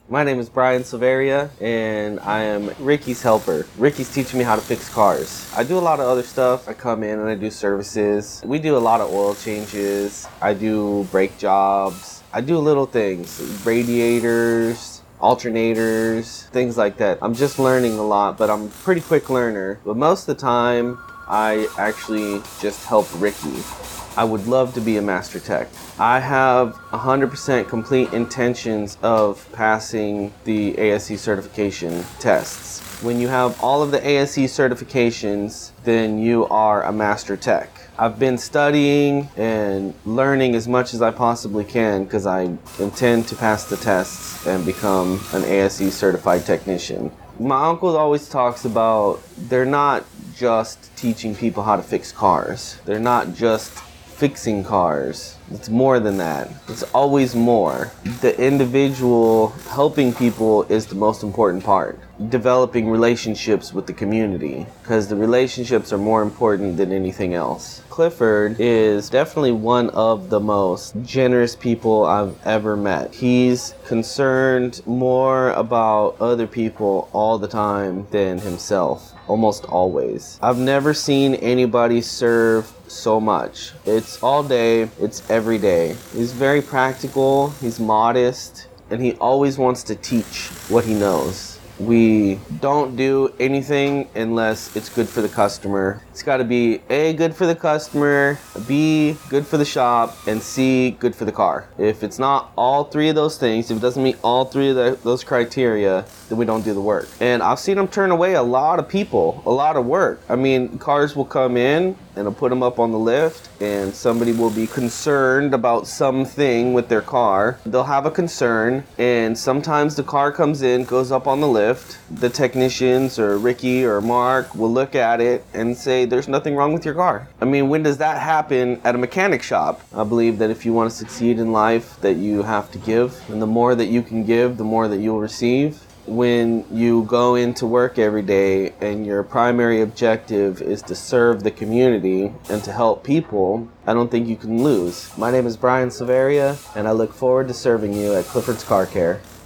My name is Brian Silveria, and I am Ricky's helper. Ricky's teaching me how to fix cars. I do a lot of other stuff. I come in and I do services. We do a lot of oil changes. I do brake jobs. I do little things, radiators, alternators, things like that. I'm just learning a lot, but I'm a pretty quick learner. But most of the time, I actually just help Ricky. I would love to be a master tech. I have 100% complete intentions of passing the ASE certification tests. When you have all of the ASE certifications, then you are a master tech. I've been studying and learning as much as I possibly can because I intend to pass the tests and become an ASE certified technician. My uncle always talks about they're not just teaching people how to fix cars. They're not just fixing cars. It's more than that. It's always more. The individual helping people is the most important part. Developing relationships with the community, because the relationships are more important than anything else. Clifford is definitely one of the most generous people I've ever met. He's concerned more about other people all the time than himself, almost always. I've never seen anybody serve so much. It's all day, it's every day. He's very practical, he's modest, and he always wants to teach what he knows. We don't do anything unless it's good for the customer. It's got to be A, good for the customer, B, good for the shop, and C, good for the car. If it's not all three of those things, if it doesn't meet all three of those criteria, then we don't do the work. And I've seen him turn away a lot of people, a lot of work. I mean, cars will come in and I'll put them up on the lift, and somebody will be concerned about something with their car. They'll have a concern, and sometimes the car comes in, goes up on the lift. The technicians or Ricky or Mark will look at it and say, there's nothing wrong with your car. I mean, when does that happen at a mechanic shop? I believe that if you want to succeed in life, that you have to give. And the more that you can give, the more that you'll receive. When you go into work every day and your primary objective is to serve the community and to help people, I don't think you can lose. My name is Brian Silveria, and I look forward to serving you at Clifford's Car Care.